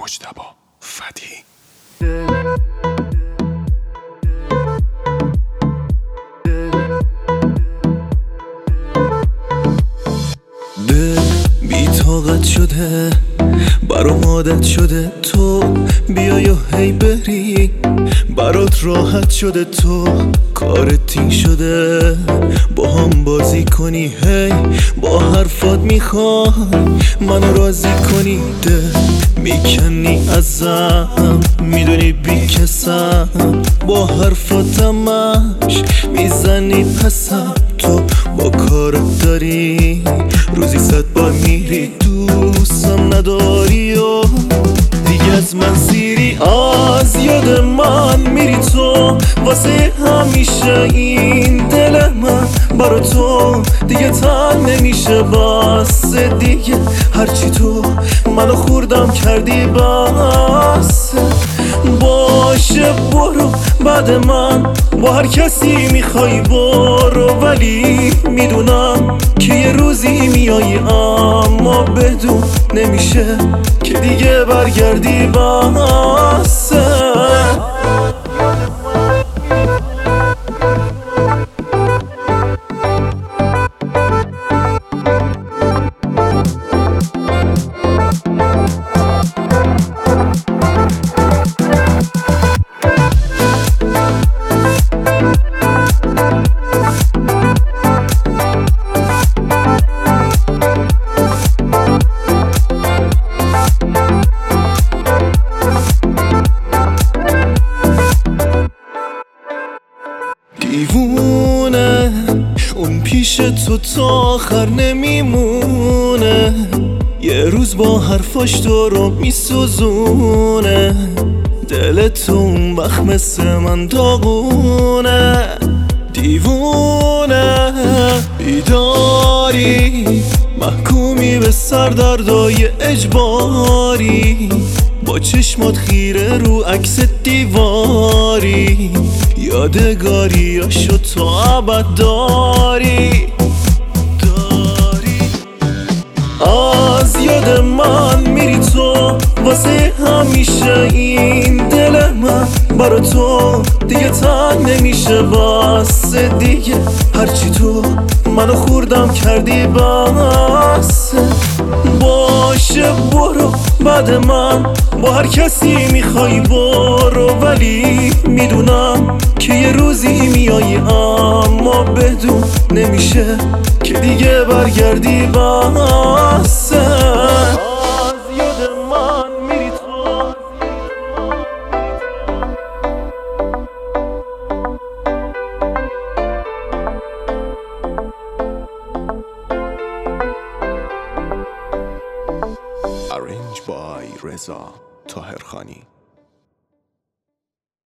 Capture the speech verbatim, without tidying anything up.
مجتبی فتحی. دل بی طاقت شده، برام عادت شده تو بیای و هی بری، برات راحت شده تو کارت تین شده، با هم بازی کنی هی با حرفات میخوای منو راضی کنی، دل میکنی ازم میدونی بی کسم، با حرفات همش میزنی پسم، تو با کارت داری روزی صد بار میری دوستم نداری و دیگه از من سیری، از یاد من میری تو واسه همیشه، این دل من برا تو دیگه تن نمیشه، بس دیگه هرچی تو منو خوردم کردی بس، باشه برو بعد من با هر کسی میخوای برو، ولی میدونم که یه روزی میایی اما بدون نمیشه که دیگه برگردی بسه. دیوونه اون پیش تو تا آخر نمیمونه، یه روز با حرفاش تو رو میسوزونه، دلت اون وقت مثل من داغونه، دیوونه بیداری محکومی به سردردای اجباری، با چشمات خیره رو عکس دیواری، یادگاریاشو تو ابد داری داری، از یاد من میری تو واسه همیشه، این دل من برا تو دیگه تن نمیشه، بس دیگه هرچی تو منو خوردم کردی بس، باشه برو بعد من با هر کسی میخوای برو، ولی میدونم که یه روزی میایی اما بدون نمیشه که دیگه برگردی بسه، از یاد من میری تو. Arranged by رضا طاهرخانی.